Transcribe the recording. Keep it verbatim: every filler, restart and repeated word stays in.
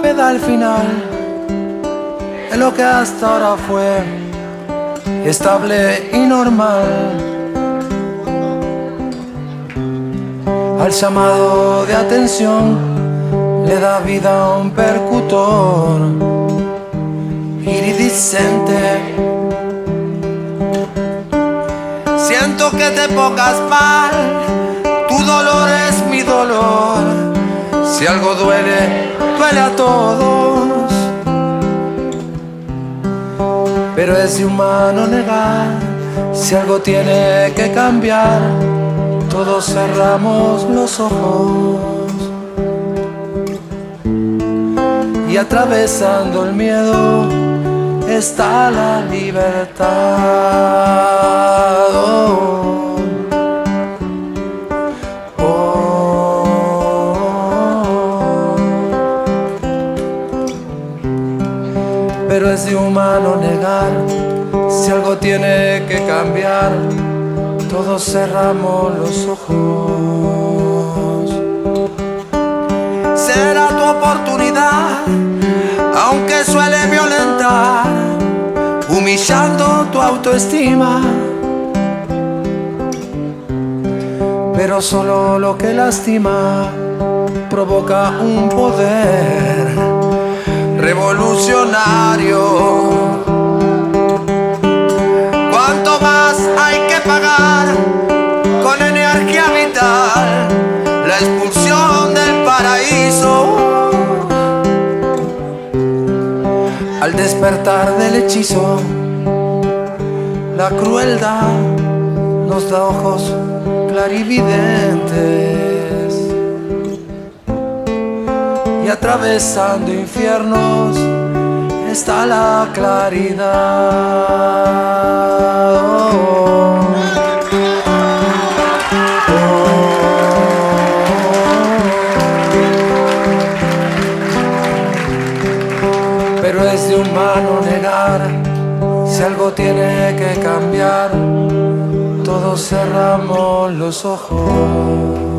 da el final de lo que hasta ahora fue estable y normal. Al llamado de atención le da vida a un percutor iridiscente. Siento que te pongas mal, tu dolor es mi dolor. Si algo duele, duele a todos. Pero es de humano negar, si algo tiene que cambiar, todos cerramos los ojos. Y atravesando el miedo está la libertad. Oh, oh, oh. Pero es de humano negar, si algo tiene que cambiar, todos cerramos los ojos. Será tu oportunidad, aunque suele violentar, humillando tu autoestima. Pero solo lo que lastima provoca un poder revolucionario. ¿Cuánto más hay que pagar con energía vital la expulsión del paraíso? Al despertar del hechizo, la crueldad nos da ojos clarividentes. Y atravesando infiernos está la claridad. Oh, pero es de humano negar, si algo tiene que cambiar, todos cerramos los ojos.